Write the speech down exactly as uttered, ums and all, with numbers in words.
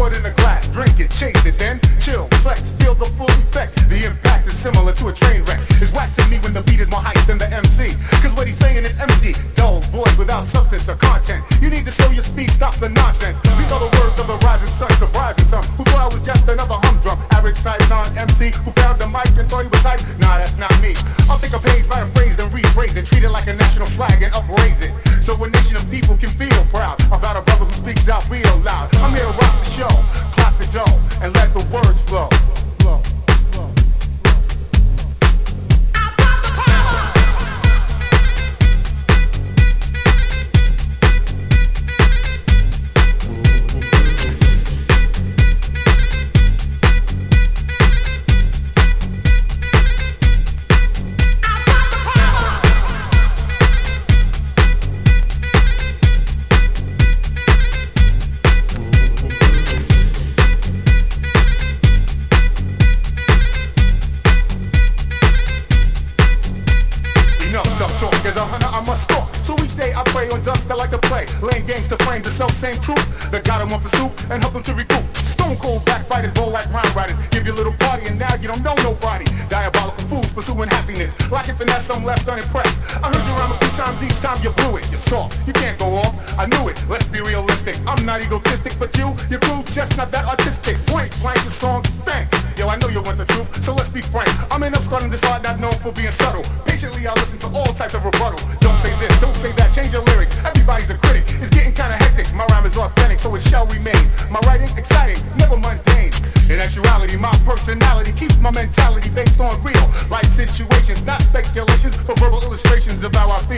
it in a glass, drink it, chase it, then chill, flex, feel the full effect. The impact is similar to a train wreck. It's whack to me when the beat is more hype than the M C. Cause what he's saying is empty, dull, void, without substance or content. You need to show your speed, stop the nonsense. These are the words of a rising sun, surprising some who thought I was just another humdrum. Average size non-M C who found the mic and thought he was hype. Nah, that's not me. I'll take a page, write a phrase, then rephrase it. Treat it like a national flag and upraise it. So a nation of people can feel proud about a brother who speaks out real loud. I'm here to rock the show, clap the dough, and let the words flow. Flow. As a hunter, I must stalk. So each day I pray on ducks that like to play, laying games to frame the self-same truth that got him one for soup and help him to recoup. Stone cold backbiters, bold like rhyme writers. Give you a little party and now you don't know nobody. Diabolical fools pursuing happiness. Lacking finesse, I'm left unimpressed. I heard you rhyme a few times, each time you blew it. You're soft, you can't go off. I knew it, let's be realistic. I'm not egotistic, but you, your crew, just not that artistic. Blank, blank, your song stank. Yo, I know you want the truth, so let's be frank. I'm in upstarting this art, not known for being subtle. Patiently I listen to all types of rebuttal. Don't say this, don't say that, change your lyrics. Everybody's a critic, it's getting kinda hectic. My rhyme is authentic, so it shall remain. My writing exciting, never mundane. In actuality, my personality keeps my mentality based on real life situations, not speculations, but verbal illustrations of how I feel.